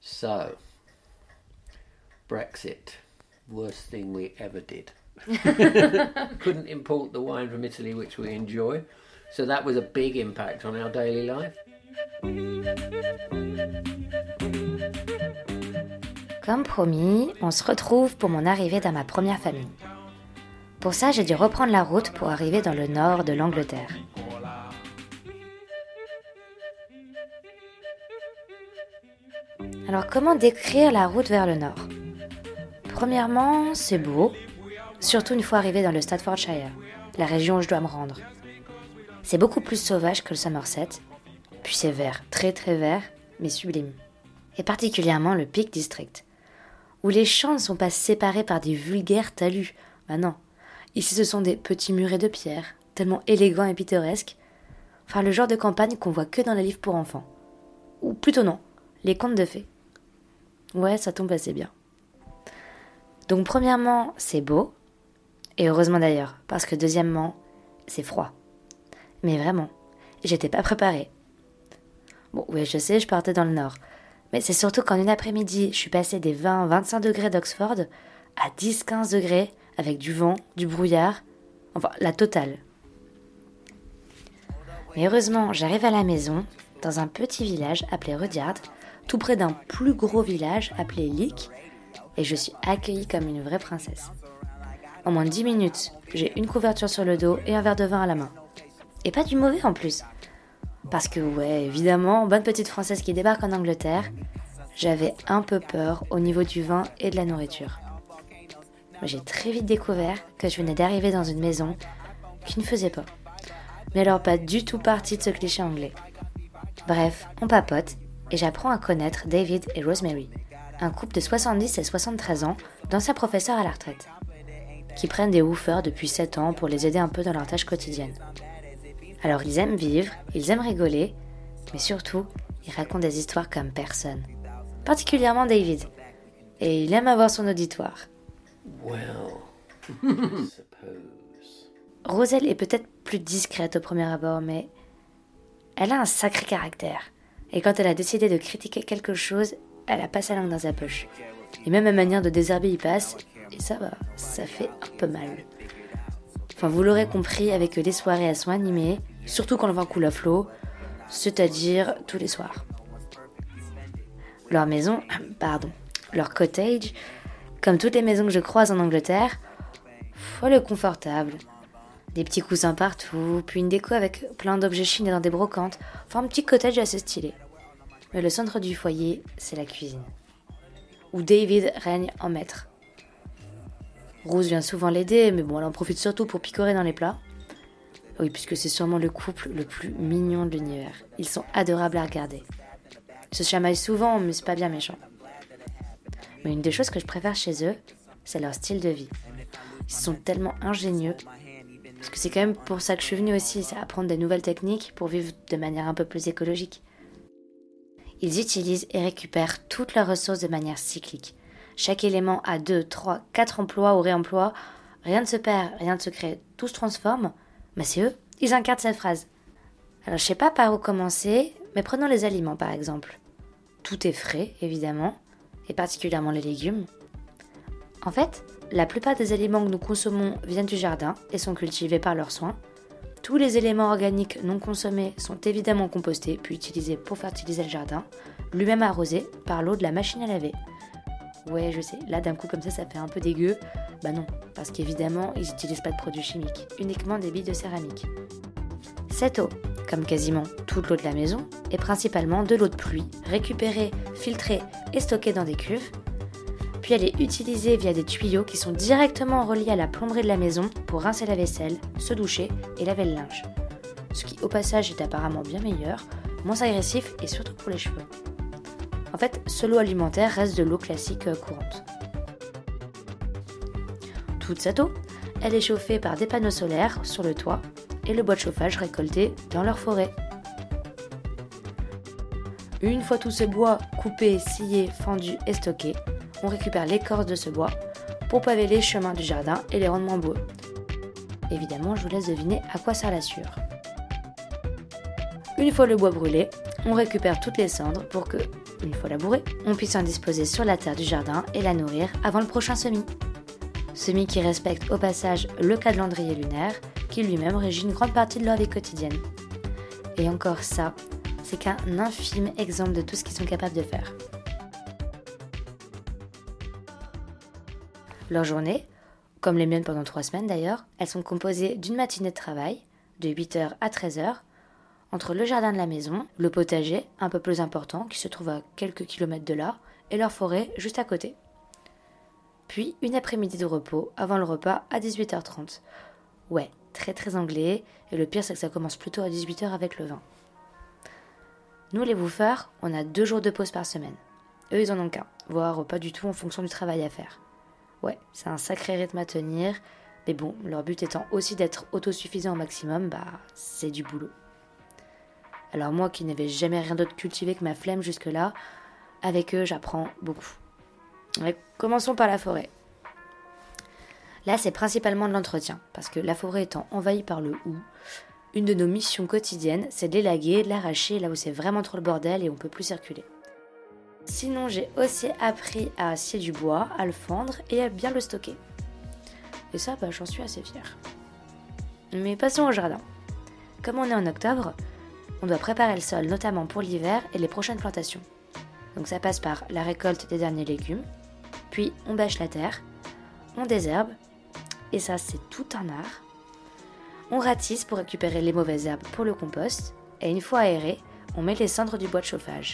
So, Brexit, worst thing we ever did. Couldn't import the wine from Italy, which we enjoy. So that was a big impact on our daily life. Comme promis, on se retrouve pour mon arrivée dans ma première famille. Pour ça, j'ai dû reprendre la route pour arriver dans le nord de l'Angleterre. Alors, comment décrire la route vers le nord ? Premièrement, c'est beau, surtout une fois arrivé dans le Staffordshire, la région où je dois me rendre. C'est beaucoup plus sauvage que le Somerset, puis c'est vert, très très vert, mais sublime. Et particulièrement le Peak District, où les champs ne sont pas séparés par des vulgaires talus. Ben non, ici ce sont des petits murets de pierre, tellement élégants et pittoresques. Enfin, le genre de campagne qu'on voit que dans les livres pour enfants. Ou plutôt non, les contes de fées. Ouais, ça tombe assez bien. Donc premièrement, c'est beau, et heureusement d'ailleurs, parce que deuxièmement, c'est froid. Mais vraiment, j'étais pas préparée. Bon, oui, je sais, je partais dans le nord, mais c'est surtout qu'en une après-midi, je suis passée des 20-25 degrés d'Oxford à 10-15 degrés, avec du vent, du brouillard, enfin, la totale. Mais heureusement, j'arrive à la maison, dans un petit village appelé Rudyard, tout près d'un plus gros village appelé Leek, et je suis accueillie comme une vraie princesse. En moins de 10 minutes, j'ai une couverture sur le dos et un verre de vin à la main. Et pas du mauvais en plus. Parce que ouais, évidemment, bonne petite française qui débarque en Angleterre, j'avais un peu peur au niveau du vin et de la nourriture. Mais j'ai très vite découvert que je venais d'arriver dans une maison qui ne faisait pas. Mais alors pas du tout partie de ce cliché anglais. Bref, on papote et j'apprends à connaître David et Rosemary, un couple de 70 et 73 ans, d'anciens professeurs à la retraite, qui prennent des woofers depuis 7 ans pour les aider un peu dans leurs tâches quotidiennes. Alors ils aiment vivre, ils aiment rigoler, mais surtout, ils racontent des histoires comme personne. Particulièrement David. Et il aime avoir son auditoire. Well, I suppose. Roselle est peut-être plus discrète au premier abord, mais elle a un sacré caractère. Et quand elle a décidé de critiquer quelque chose, elle a pas sa langue dans sa poche. Et même la manière de désherber y passe, et ça va, ça fait un peu mal. Enfin, vous l'aurez compris, avec les soirées elles sont animées, surtout quand le vin coule à flot, c'est-à-dire tous les soirs. Leur maison, leur cottage, comme toutes les maisons que je croise en Angleterre, elle est confortable. Des petits coussins partout, puis une déco avec plein d'objets chinés dans des brocantes, enfin un petit cottage assez stylé. Mais le centre du foyer, c'est la cuisine, où David règne en maître. Rose vient souvent l'aider, mais bon, elle en profite surtout pour picorer dans les plats. Oui, puisque c'est sûrement le couple le plus mignon de l'univers. Ils sont adorables à regarder. Ils se chamaillent souvent, mais c'est pas bien méchant. Mais une des choses que je préfère chez eux, c'est leur style de vie. Ils sont tellement ingénieux, parce que c'est quand même pour ça que je suis venue aussi, c'est apprendre des nouvelles techniques pour vivre de manière un peu plus écologique. Ils utilisent et récupèrent toutes leurs ressources de manière cyclique. Chaque élément a 2, 3, 4 emplois ou réemplois. Rien ne se perd, rien ne se crée, tout se transforme. Mais c'est eux, ils incarnent cette phrase. Alors je sais pas par où commencer, mais prenons les aliments par exemple. Tout est frais, évidemment, et particulièrement les légumes. En fait, la plupart des aliments que nous consommons viennent du jardin et sont cultivés par leurs soins. Tous les éléments organiques non consommés sont évidemment compostés puis utilisés pour fertiliser le jardin, lui-même arrosé par l'eau de la machine à laver. Ouais, je sais, là d'un coup comme ça fait un peu dégueu. Bah non, parce qu'évidemment, ils n'utilisent pas de produits chimiques, uniquement des billes de céramique. Cette eau, comme quasiment toute l'eau de la maison, est principalement de l'eau de pluie, récupérée, filtrée et stockée dans des cuves. Puis elle est utilisée via des tuyaux qui sont directement reliés à la plomberie de la maison pour rincer la vaisselle, se doucher et laver le linge. Ce qui au passage est apparemment bien meilleur, moins agressif et surtout pour les cheveux. En fait, ce lot alimentaire reste de l'eau classique courante. Toute cette eau, elle est chauffée par des panneaux solaires sur le toit et le bois de chauffage récolté dans leur forêt. Une fois tous ces bois coupés, sciés, fendus et stockés, on récupère l'écorce de ce bois pour paver les chemins du jardin et les rendre moins beaux. Évidemment, je vous laisse deviner à quoi sert la sueur. Une fois le bois brûlé, on récupère toutes les cendres pour que, une fois labourée, on puisse en disposer sur la terre du jardin et la nourrir avant le prochain semis. Semis qui respectent au passage le calendrier lunaire, qui lui-même régit une grande partie de leur vie quotidienne. Et encore ça, c'est qu'un infime exemple de tout ce qu'ils sont capables de faire. Leurs journées, comme les miennes pendant 3 semaines d'ailleurs, elles sont composées d'une matinée de travail, de 8h à 13h, entre le jardin de la maison, le potager, un peu plus important, qui se trouve à quelques kilomètres de là, et leur forêt juste à côté. Puis une après-midi de repos avant le repas à 18h30. Ouais, très très anglais, et le pire c'est que ça commence plutôt à 18h avec le vin. Nous les bouffeurs, on a 2 jours de pause par semaine. Eux ils en ont qu'un, voire pas du tout en fonction du travail à faire. Ouais, c'est un sacré rythme à tenir, mais bon, leur but étant aussi d'être autosuffisant au maximum, c'est du boulot. Alors moi qui n'avais jamais rien d'autre cultivé que ma flemme jusque-là, avec eux j'apprends beaucoup. Mais commençons par la forêt. Là c'est principalement de l'entretien, parce que la forêt étant envahie par le hou, une de nos missions quotidiennes c'est de l'élaguer, de l'arracher là où c'est vraiment trop le bordel et on peut plus circuler. Sinon, j'ai aussi appris à scier du bois, à le fendre et à bien le stocker. Et ça, j'en suis assez fière. Mais passons au jardin. Comme on est en octobre, on doit préparer le sol, notamment pour l'hiver et les prochaines plantations. Donc ça passe par la récolte des derniers légumes, puis on bêche la terre, on désherbe, et ça c'est tout un art. On ratisse pour récupérer les mauvaises herbes pour le compost, et une fois aéré, on met les cendres du bois de chauffage.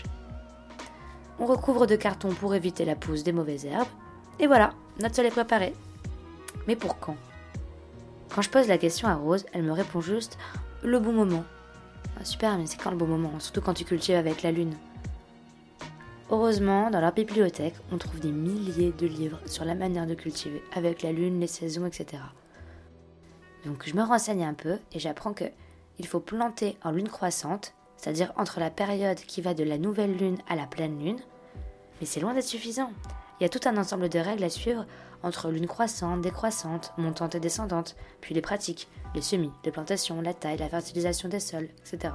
On recouvre de carton pour éviter la pousse des mauvaises herbes. Et voilà, notre sol est préparé. Mais pour quand ? Quand je pose la question à Rose, elle me répond juste « le bon moment ». Super, mais c'est quand le bon moment ? Surtout quand tu cultives avec la lune. Heureusement, dans leur bibliothèque, on trouve des milliers de livres sur la manière de cultiver, avec la lune, les saisons, etc. Donc je me renseigne un peu et j'apprends qu'il faut planter en lune croissante, c'est-à-dire entre la période qui va de la nouvelle lune à la pleine lune. Mais c'est loin d'être suffisant. Il y a tout un ensemble de règles à suivre entre lune croissante, décroissante, montante et descendante, puis les pratiques, les semis, les plantations, la taille, la fertilisation des sols, etc.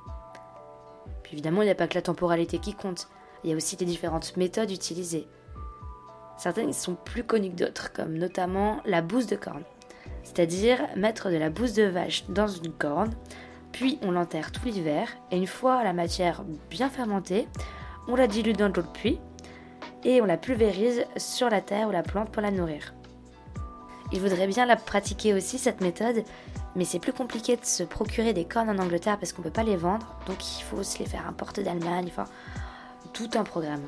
Puis évidemment, il n'y a pas que la temporalité qui compte, il y a aussi les différentes méthodes utilisées. Certaines sont plus connues que d'autres, comme notamment la bouse de corne, c'est-à-dire mettre de la bouse de vache dans une corne, puis on l'enterre tout l'hiver, et une fois la matière bien fermentée, on la dilue dans de l'eau de pluie, et on la pulvérise sur la terre ou la plante pour la nourrir. Il voudrait bien la pratiquer aussi cette méthode, mais c'est plus compliqué de se procurer des cornes en Angleterre parce qu'on ne peut pas les vendre, donc il faut se les faire importer d'Allemagne, enfin tout un programme.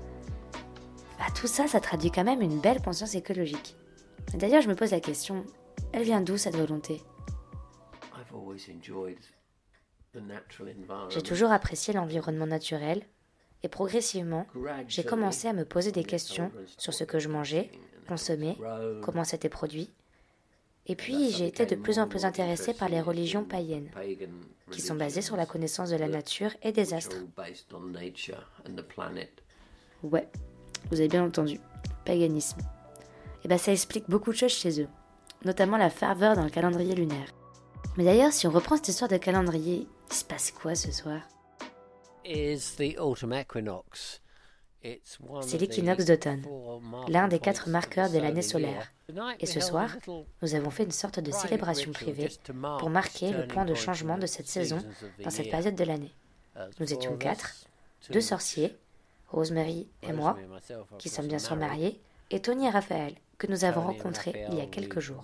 Tout ça, ça traduit quand même une belle conscience écologique. D'ailleurs, je me pose la question, elle vient d'où cette volonté ? J'ai toujours apprécié l'environnement naturel et progressivement, j'ai commencé à me poser des questions sur ce que je mangeais, consommais, comment c'était produit. Et puis, j'ai été de plus en plus intéressée par les religions païennes, qui sont basées sur la connaissance de la nature et des astres. Ouais, vous avez bien entendu, paganisme. Et ça explique beaucoup de choses chez eux, notamment la ferveur dans le calendrier lunaire. Mais d'ailleurs, si on reprend cette histoire de calendrier, il se passe quoi ce soir ? C'est l'équinoxe d'automne, l'un des 4 marqueurs de l'année solaire. Et ce soir, nous avons fait une sorte de célébration privée pour marquer le point de changement de cette saison dans cette période de l'année. Nous étions 4, 2 sorciers, Rosemary et moi, qui sommes bien sûr mariés, et Tony et Raphaël, que nous avons rencontrés il y a quelques jours.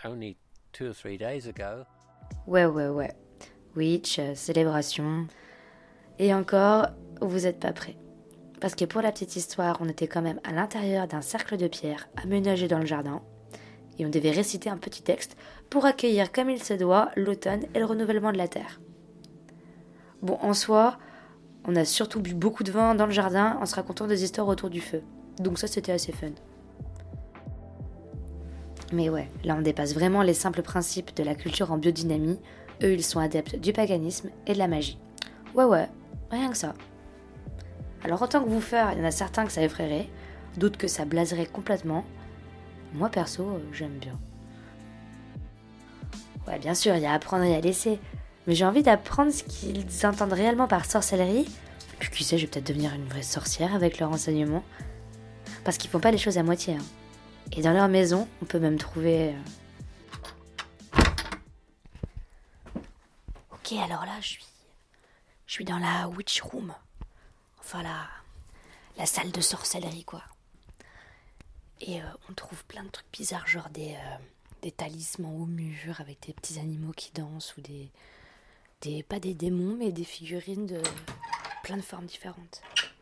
Ouais. Witch, célébration. Et encore, vous n'êtes pas prêts. Parce que pour la petite histoire, on était quand même à l'intérieur d'un cercle de pierre aménagé dans le jardin, et on devait réciter un petit texte pour accueillir comme il se doit l'automne et le renouvellement de la terre. Bon, en soi, on a surtout bu beaucoup de vin dans le jardin en se racontant des histoires autour du feu. Donc ça, c'était assez fun. Mais ouais, là on dépasse vraiment les simples principes de la culture en biodynamie. Eux, ils sont adeptes du paganisme et de la magie. Ouais, rien que ça. Alors en tant que bouffeur, il y en a certains que ça effraierait, d'autres que ça blaserait complètement. Moi perso, j'aime bien. Ouais, bien sûr, il y a à apprendre et à laisser. Mais j'ai envie d'apprendre ce qu'ils entendent réellement par sorcellerie, Puis qui sait, je vais peut-être devenir une vraie sorcière avec leurs enseignements. Parce qu'ils font pas les choses à moitié. Hein. Et dans leur maison, on peut même trouver... Ok, alors là, je suis dans la witch room. Enfin, la salle de sorcellerie, quoi. Et on trouve plein de trucs bizarres, genre des talismans au mur avec des petits animaux qui dansent ou pas des démons, mais des figurines de plein de formes différentes.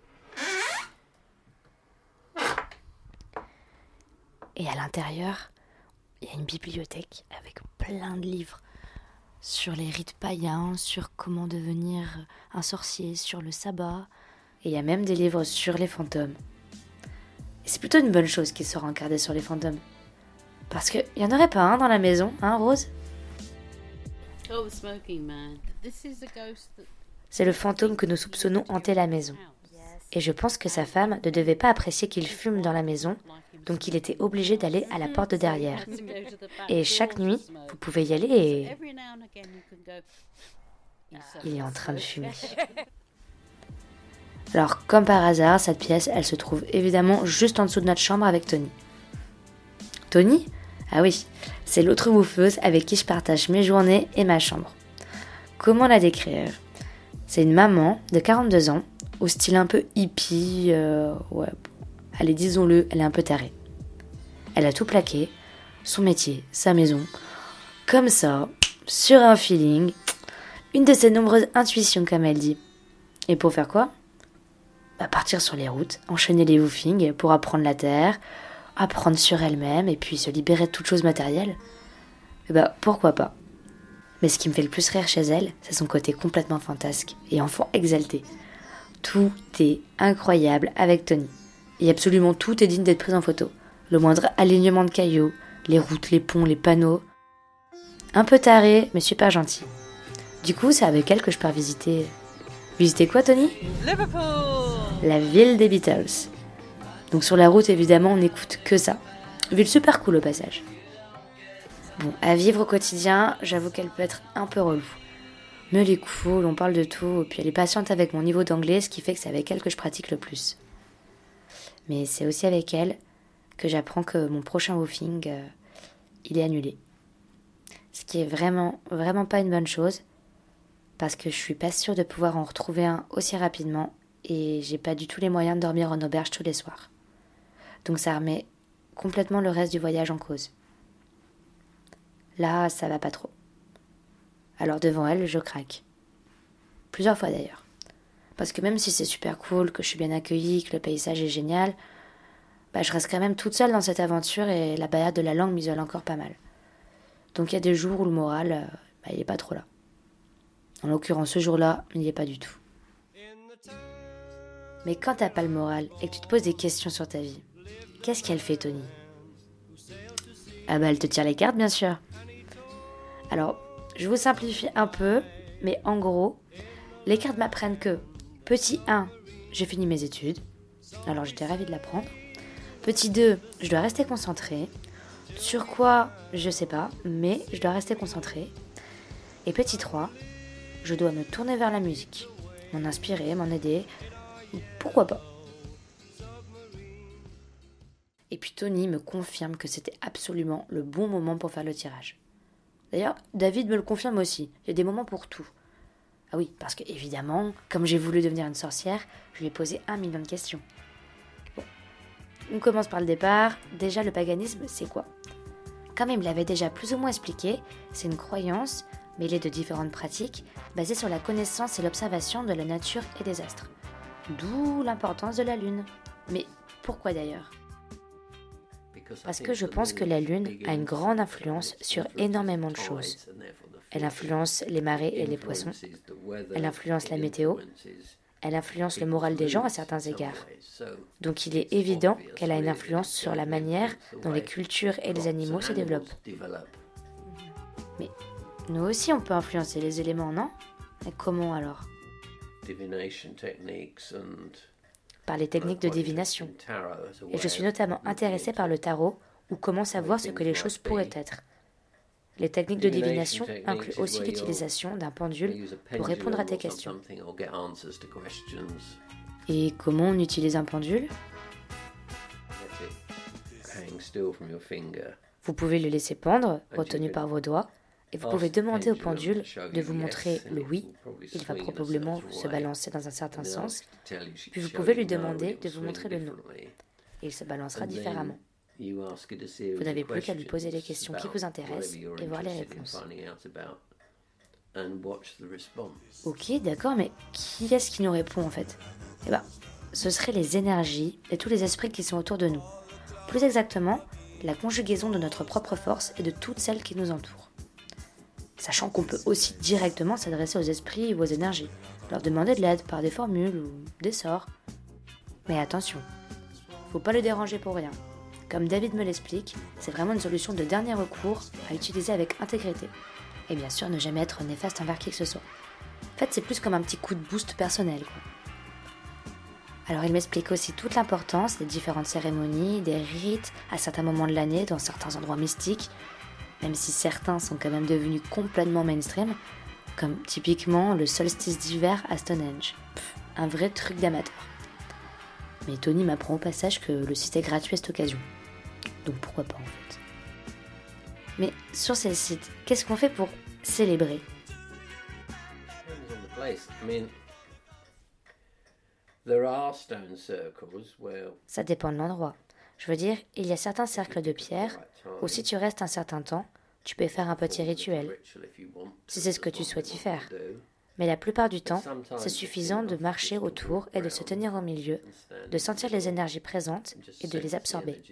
Et à l'intérieur, il y a une bibliothèque avec plein de livres sur les rites païens, sur comment devenir un sorcier, sur le sabbat. Et il y a même des livres sur les fantômes. Et c'est plutôt une bonne chose qu'ils soient encardés sur les fantômes. Parce qu'il n'y en aurait pas un dans la maison, hein, Rose? Oh, the smoking man. This is the ghost that... C'est le fantôme que nous soupçonnons hanter la maison. Et je pense que sa femme ne devait pas apprécier qu'il fume dans la maison, donc il était obligé d'aller à la porte de derrière. Et chaque nuit, vous pouvez y aller et... il est en train de fumer. Alors, comme par hasard, cette pièce, elle se trouve évidemment juste en dessous de notre chambre avec Tony. Tony ? Ah oui, c'est l'autre woofeuse avec qui je partage mes journées et ma chambre. Comment la décrire ? C'est une maman de 42 ans, au style un peu hippie, ouais, allez, disons-le, elle est un peu tarée. Elle a tout plaqué, son métier, sa maison, comme ça, sur un feeling, une de ses nombreuses intuitions, comme elle dit. Et pour faire quoi ? Partir sur les routes, enchaîner les woofings pour apprendre la terre, apprendre sur elle-même et puis se libérer de toute chose matérielle. Pourquoi pas. Mais ce qui me fait le plus rire chez elle, c'est son côté complètement fantasque et enfant exalté. Tout est incroyable avec Tony. Et absolument tout est digne d'être pris en photo. Le moindre alignement de cailloux, les routes, les ponts, les panneaux. Un peu taré, mais super gentil. Du coup, c'est avec elle que je pars visiter... Visiter quoi, Tony ? Liverpool. La ville des Beatles. Donc sur la route, évidemment, on n'écoute que ça. Ville super cool au passage. Bon, à vivre au quotidien, j'avoue qu'elle peut être un peu relou. Mais elle est cool, on parle de tout, et puis elle est patiente avec mon niveau d'anglais, ce qui fait que c'est avec elle que je pratique le plus. Mais c'est aussi avec elle que j'apprends que mon prochain woofing, il est annulé. Ce qui est vraiment, vraiment pas une bonne chose, parce que je suis pas sûre de pouvoir en retrouver un aussi rapidement, et j'ai pas du tout les moyens de dormir en auberge tous les soirs. Donc ça remet complètement le reste du voyage en cause. Là, ça va pas trop. Alors devant elle, je craque. Plusieurs fois d'ailleurs. Parce que même si c'est super cool, que je suis bien accueillie, que le paysage est génial, je reste quand même toute seule dans cette aventure et la balade de la langue m'isole encore pas mal. Donc il y a des jours où le moral, il est pas trop là. En l'occurrence, ce jour-là, il n'y est pas du tout. Mais quand t'as pas le moral et que tu te poses des questions sur ta vie, qu'est-ce qu'elle fait, Tony ? Elle te tire les cartes, bien sûr. Alors, je vous simplifie un peu, mais en gros, les cartes m'apprennent que, petit 1, j'ai fini mes études, alors j'étais ravie de l'apprendre. Petit 2, je dois rester concentrée. Sur quoi, je sais pas, mais je dois rester concentrée. Et petit 3, je dois me tourner vers la musique, m'en inspirer, m'en aider, pourquoi pas. Et puis Tony me confirme que c'était absolument le bon moment pour faire le tirage. D'ailleurs, David me le confirme aussi, il y a des moments pour tout. Ah oui, parce que évidemment, comme j'ai voulu devenir une sorcière, je lui ai posé 1 million de questions. Bon, on commence par le départ. Déjà, le paganisme, c'est quoi ? Comme il me l'avait déjà plus ou moins expliqué, c'est une croyance mêlée de différentes pratiques basée sur la connaissance et l'observation de la nature et des astres. D'où l'importance de la Lune. Mais pourquoi d'ailleurs ? Parce que je pense que la Lune a une grande influence sur énormément de choses. Elle influence les marées et les poissons. Elle influence la météo. Elle influence le moral des gens à certains égards. Donc il est évident qu'elle a une influence sur la manière dont les cultures et les animaux se développent. Mais nous aussi on peut influencer les éléments, non ? Et comment alors ? Par les techniques de divination. Et je suis notamment intéressée par le tarot, ou comment savoir ce que les choses pourraient être. Les techniques de divination incluent aussi l'utilisation d'un pendule pour répondre à tes questions. Et comment on utilise un pendule ? Vous pouvez le laisser pendre, retenu par vos doigts, et vous pouvez demander au pendule de vous montrer le oui. Il va probablement se balancer dans un certain sens. Puis vous pouvez lui demander de vous montrer le non. Et il se balancera différemment. Vous n'avez plus qu'à lui poser les questions qui vous intéressent et voir les réponses. Ok, d'accord, mais qui est-ce qui nous répond en fait ? Eh bien, ce seraient les énergies et tous les esprits qui sont autour de nous. Plus exactement, la conjugaison de notre propre force et de toutes celles qui nous entourent. Sachant qu'on peut aussi directement s'adresser aux esprits ou aux énergies, leur demander de l'aide par des formules ou des sorts. Mais attention, faut pas le déranger pour rien. Comme David me l'explique, c'est vraiment une solution de dernier recours à utiliser avec intégrité. Et bien sûr, ne jamais être néfaste envers qui que ce soit. En fait, c'est plus comme un petit coup de boost personnel, quoi. Alors il m'explique aussi toute l'importance des différentes cérémonies, des rites à certains moments de l'année, dans certains endroits mystiques, même si certains sont quand même devenus complètement mainstream, comme typiquement le solstice d'hiver à Stonehenge. Un vrai truc d'amateur. Mais Tony m'apprend au passage que le site est gratuit à cette occasion. Donc pourquoi pas en fait. Mais sur ces sites, qu'est-ce qu'on fait pour célébrer ? Ça dépend de l'endroit. Je veux dire, il y a certains cercles de pierre où si tu restes un certain temps, tu peux faire un petit rituel, si c'est ce que tu souhaites y faire. Mais la plupart du temps, c'est suffisant de marcher autour et de se tenir au milieu, de sentir les énergies présentes et de les absorber.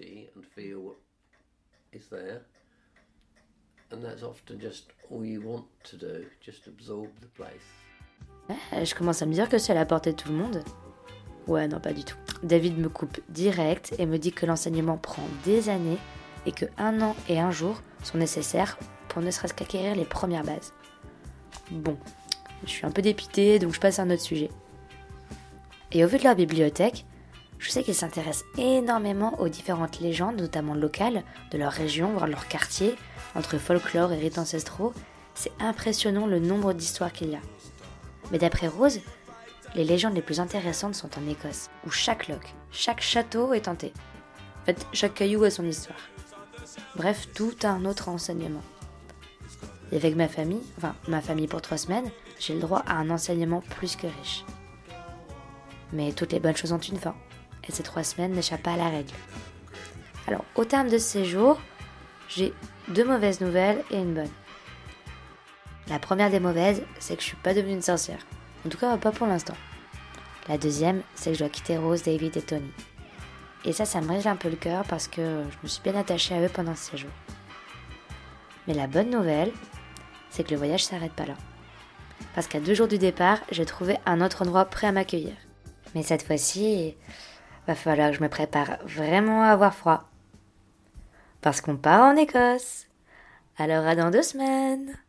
Je commence à me dire que c'est à la portée de tout le monde. Ouais, non, pas du tout. David me coupe direct et me dit que l'enseignement prend des années et que 1 an et 1 jour sont nécessaires pour ne serait-ce qu'acquérir les premières bases. Bon, je suis un peu dépitée, donc je passe à un autre sujet. Et au vu de leur bibliothèque, je sais qu'ils s'intéressent énormément aux différentes légendes, notamment locales, de leur région, voire de leur quartier, entre folklore et rites ancestraux. C'est impressionnant le nombre d'histoires qu'il y a. Mais d'après Rose, les légendes les plus intéressantes sont en Écosse, où chaque loch, chaque château est hanté. En fait, chaque caillou a son histoire. Bref, tout a un autre enseignement. Et avec ma famille pour 3 semaines, j'ai le droit à un enseignement plus que riche. Mais toutes les bonnes choses ont une fin, et ces 3 semaines n'échappent pas à la règle. Alors, au terme de ce séjour, j'ai 2 mauvaises nouvelles et une bonne. La première des mauvaises, c'est que je suis pas devenue une sorcière. En tout cas, pas pour l'instant. La deuxième, c'est que je dois quitter Rose, David et Tony. Et ça me brise un peu le cœur parce que je me suis bien attachée à eux pendant ce séjour. Mais la bonne nouvelle, c'est que le voyage s'arrête pas là. Parce qu'à 2 jours du départ, j'ai trouvé un autre endroit prêt à m'accueillir. Mais cette fois-ci, va falloir que je me prépare vraiment à avoir froid. Parce qu'on part en Écosse. Alors à dans 2 semaines.